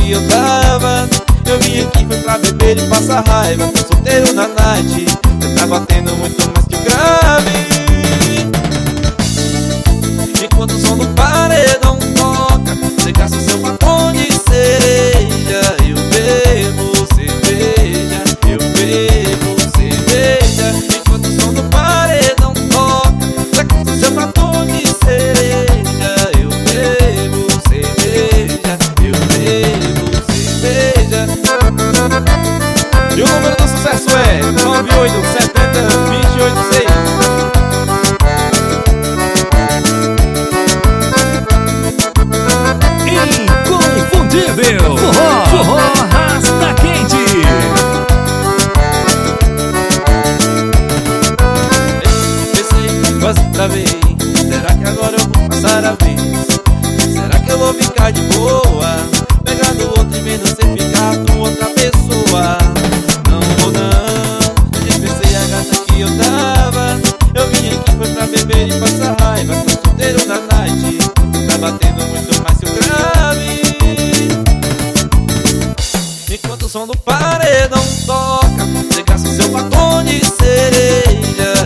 que eu tava. Eu vim aqui foi pra beber e passar raiva. Tô solteiro na night, eu tá batendo muito mais que o grave. Enquanto o som do paredão toca, você gasta o seu batom de cereja. Eu bebo cerveja, eu bebo cerveja. Enquanto o som do paredão toca, você gasta o seu batom de cereja. Eu bebo cerveja, eu bebo cerveja. E o número do sucesso é 9870-286. Inconfundível Forró Rasta Quente. Pensei, quase travei. Será que agora eu vou passar a vez? Será que eu vou ficar de boa, pegando outro e vendo você ficar com outra pessoa? Não vou não, dispensei a gata que eu tava. Eu vim aqui foi pra beber e passar raiva. Tô solteiro na night, tá batendo muito mais que o grave. Enquanto o som do paredão toca, você gasta o seu batom de cereja.